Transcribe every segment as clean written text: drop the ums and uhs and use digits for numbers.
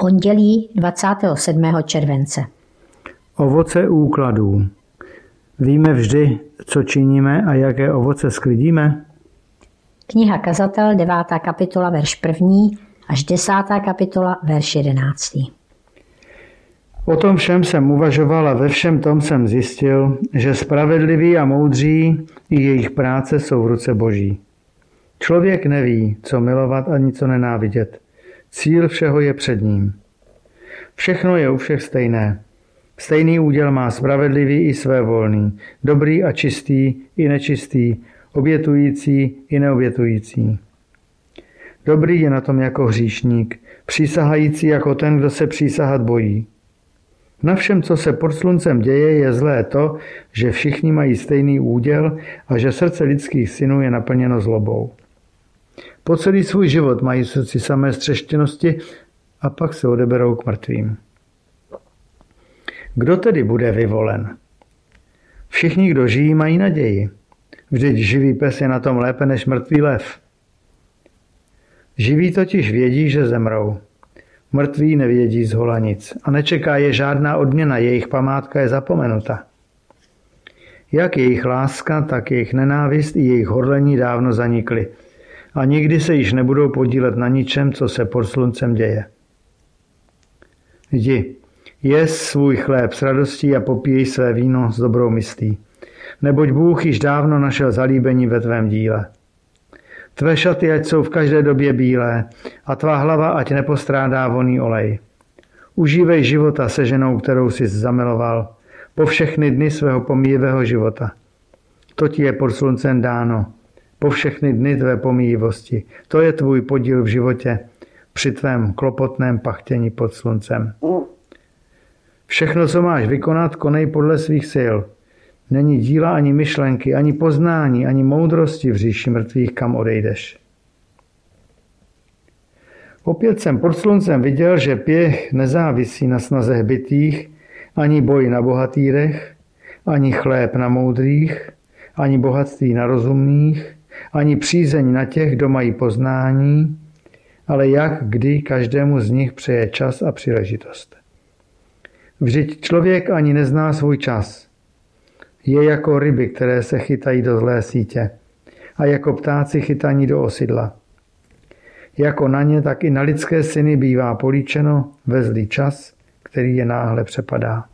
Pondělí 27. července. Ovoce úkladů. Víme vždy, co činíme a jaké ovoce sklidíme? Kniha Kazatel, 9. kapitola, verš 1. až 10. kapitola, verš 11. O tom všem jsem uvažoval a ve všem tom jsem zjistil, že spravedliví a moudří i jejich práce jsou v ruce Boží. Člověk neví, co milovat ani co nenávidět. Cíl všeho je před ním. Všechno je u všech stejné. Stejný úděl má spravedlivý i svévolný, dobrý a čistý i nečistý, obětující i neobětující. Dobrý je na tom jako hříšník, přísahající jako ten, kdo se přísahat bojí. Na všem, co se pod sluncem děje, je zlé to, že všichni mají stejný úděl a že srdce lidských synů je naplněno zlobou. Po celý svůj život mají v srdci samé střeštěnosti a pak se odeberou k mrtvým. Kdo tedy bude vyvolen? Všichni, kdo žijí, mají naději. Vždyť živý pes je na tom lépe než mrtvý lev. Živí totiž vědí, že zemrou. Mrtví nevědí zhola nic a nečeká je žádná odměna, jejich památka je zapomenuta. Jak jejich láska, tak jejich nenávist i jejich horlení dávno zanikly a nikdy se již nebudou podílet na ničem, co se pod sluncem děje. Jdi, jes svůj chléb s radostí a popíj své víno s dobrou myslí, neboť Bůh již dávno našel zalíbení ve tvém díle. Tvé šaty ať jsou v každé době bílé a tvá hlava ať nepostrádá vonný olej. Užívej života se ženou, kterou jsi zamiloval, po všechny dny svého pomíjivého života. To ti je pod sluncem dáno, po všechny dny tvé pomíjivosti. To je tvůj podíl v životě při tvém klopotném pachtění pod sluncem. Všechno, co máš vykonat, konej podle svých sil. Není díla ani myšlenky, ani poznání, ani moudrosti v říši mrtvých, kam odejdeš. Opět jsem pod sluncem viděl, že pěch nezávisí na snaze hbitých, ani boj na bohatýrech, ani chléb na moudrých, ani bohatství na rozumných, ani přízeň na těch, kdo mají poznání, ale jak kdy každému z nich přeje čas a příležitost. Vždyť člověk ani nezná svůj čas. Je jako ryby, které se chytají do zlé sítě a jako ptáci chytaní do osidla. Jako na ně, tak i na lidské syny bývá políčeno ve zlý čas, který je náhle přepadá.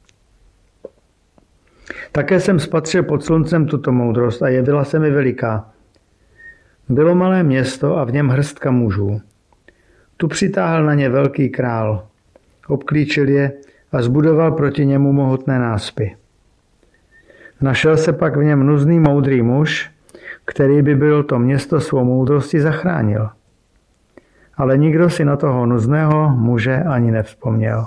Také jsem spatřil pod sluncem tuto moudrost a jevila se mi veliká. Bylo malé město a v něm hrstka mužů. Tu přitáhl na ně velký král, obklíčil je a zbudoval proti němu mohutné náspy. Našel se pak v něm nuzný moudrý muž, který by byl to město svou moudrostí zachránil. Ale nikdo si na toho nuzného muže ani nevzpomněl.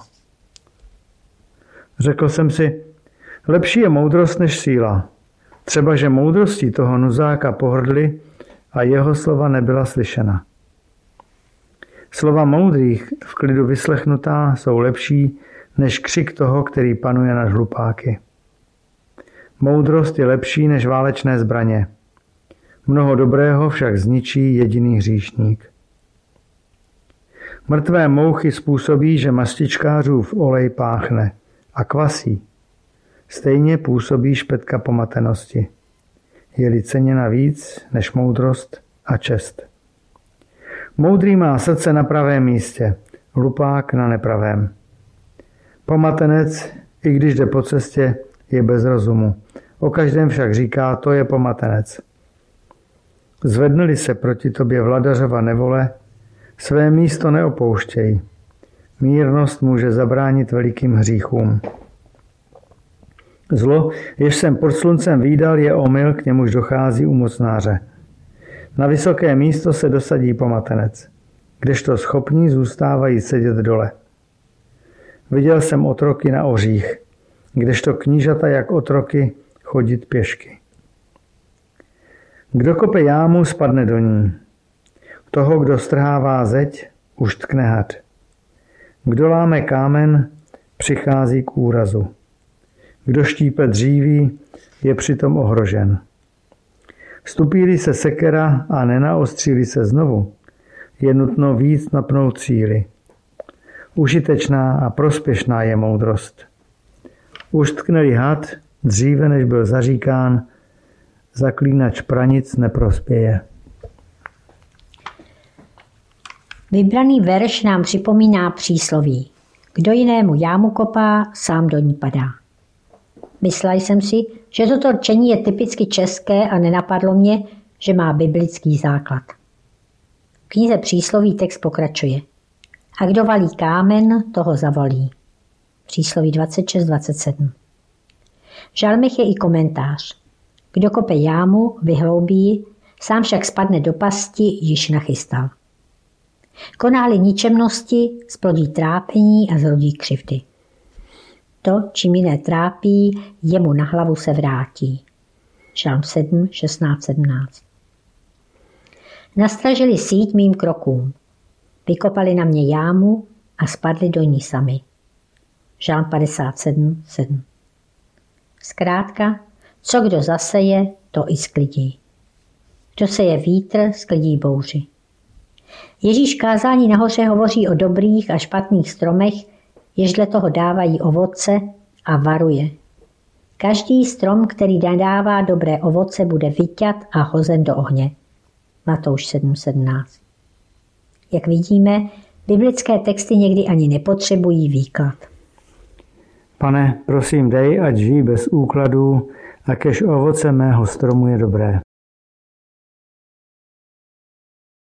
Řekl jsem si, lepší je moudrost než síla. Třeba, že moudrostí toho nuzáka pohrdli a jeho slova nebyla slyšena. Slova moudrých v klidu vyslechnutá jsou lepší než křik toho, který panuje nad hlupáky. Moudrost je lepší než válečné zbraně. Mnoho dobrého však zničí jediný hříšník. Mrtvé mouchy způsobí, že mastičkářův olej páchne a kvasí. Stejně působí špetka pomatenosti. Je-li ceněna víc než moudrost a čest. Moudrý má srdce na pravém místě, hlupák na nepravém. Pomatenec, i když jde po cestě, je bez rozumu. O každém však říká, to je pomatenec. Zvedne-li se proti tobě vladařova nevole, své místo neopouštěj. Mírnost může zabránit velikým hříchům. Zlo, jež jsem pod sluncem vídal, je omyl, k němuž dochází u mocnáře. Na vysoké místo se dosadí pomatenec, kdežto schopní zůstávají sedět dole. Viděl jsem otroky na ořích, kdežto knížata jak otroky chodit pěšky. Kdo kope jámu, spadne do ní. Toho, kdo strhává zeď, už tkne had. Kdo láme kámen, přichází k úrazu. Kdo štípe dříví, je přitom ohrožen. Stupí-li se sekera a nenaostří-li se znovu, je nutno víc napnout síly. Užitečná a prospěšná je moudrost. Už tkne-li had, dříve než byl zaříkán, zaklínač pranic neprospěje. Vybraný verš nám připomíná přísloví. Kdo jinému jámu kopá, sám do ní padá. Myslela jsem si, že toto rčení je typicky české a nenapadlo mě, že má biblický základ. V knize přísloví text pokračuje. A kdo valí kámen, toho zavolí. Přísloví 26-27. V žalmech je i komentář. Kdo kope jámu, vyhloubí, sám však spadne do pasti, již nachystal. Koná-li ničemnosti, splodí trápení a zrodí křivdy. To, čím jiné trápí, jemu na hlavu se vrátí. Žalm 7, 16, 17. Nastražili síť mým krokům. Vykopali na mě jámu a spadli do ní sami. Žalm 57, 7. Zkrátka, co kdo zaseje, to i sklidí. Kdo seje vítr, sklidí bouři. Ježíš kázání nahoře hovoří o dobrých a špatných stromech, jež dle toho dávají ovoce a varuje. Každý strom, který nedává dobré ovoce, bude vyťat a hozen do ohně. Matouš 7:17. Jak vidíme, biblické texty někdy ani nepotřebují výklad. Pane, prosím dej, ať žijí bez úkladů a kež ovoce mého stromu je dobré.